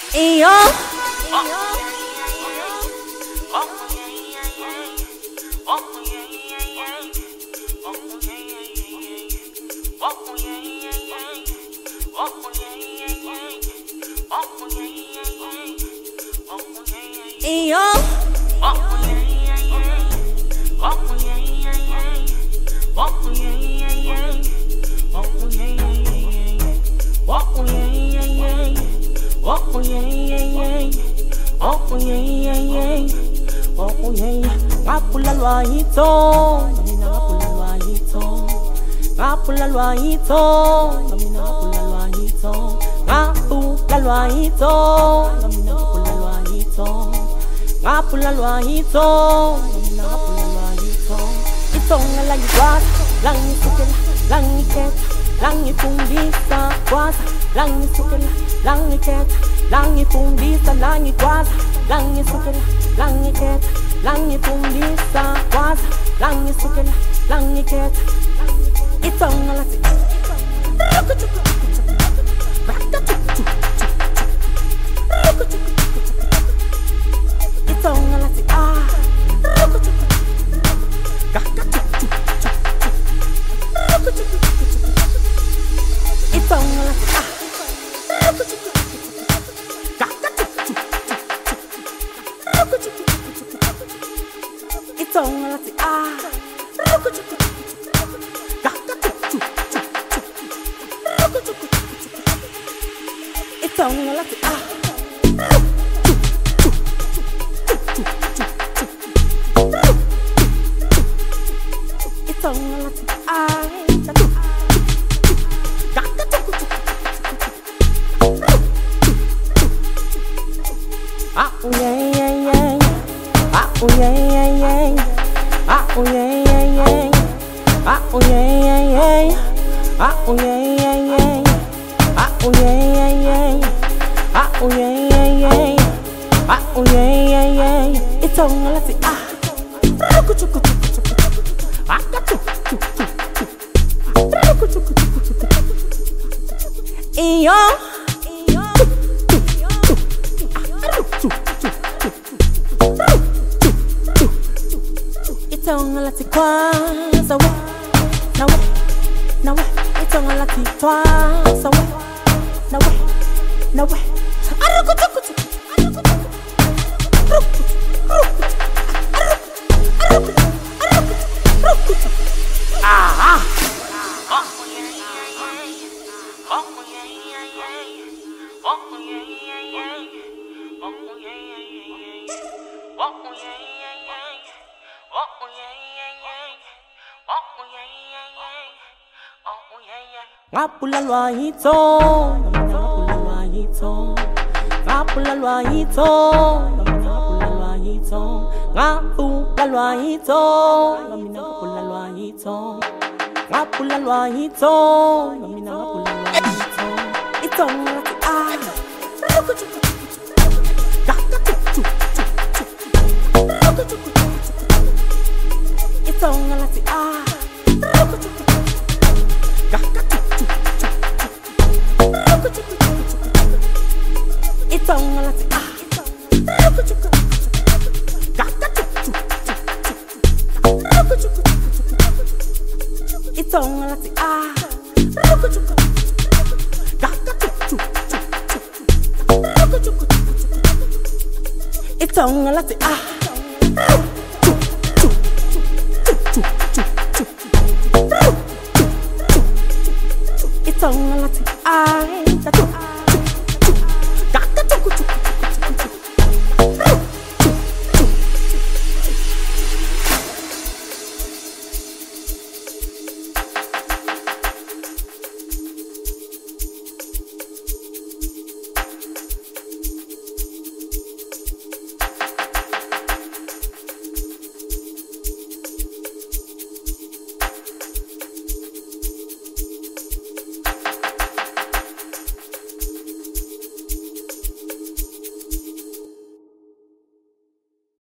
Iyo. Iyo. Ngapula lwahito, mina ngapula lwahito. Ngapula lwahito, mina ngapula lwahito. Ngapula lwahito, mina ngapula lwahito. Ngapula lwahito, mina ngapula lwahito. Itonga lagi kwasa, langi sukela, langi keta, langi fundisa kwasa, langi sukela, langi keta, langi fundisa, langi kwasa, langi sukela, langi keta, langi fundisa kwasa, langi sukela, langi keta. Itonga lati itonga lati itonga lati itonga lati itonga lati itonga lati oh yeah yeah yeah, oh yeah yeah yeah, oh yeah yeah yeah, oh yeah yeah yeah, oh yeah yeah yeah, oh yeah yeah yeah, oh yeah yeah yeah, oh yeah yeah yeah. Itonga lati iyo. Itonga lati kwasa we, na we, na we. Itonga lati kwasa we, na we, na we. Ah. Ngapula lwahito, ngapula lwahito. Ngapula lwahito, ngapula lwahito. Ngapula lwahito, ngapula lwahito. Ngapula lwahito, ngapula lwahito. Itonga lati itonga lati itonga lati itonga lati itonga lati itonga lati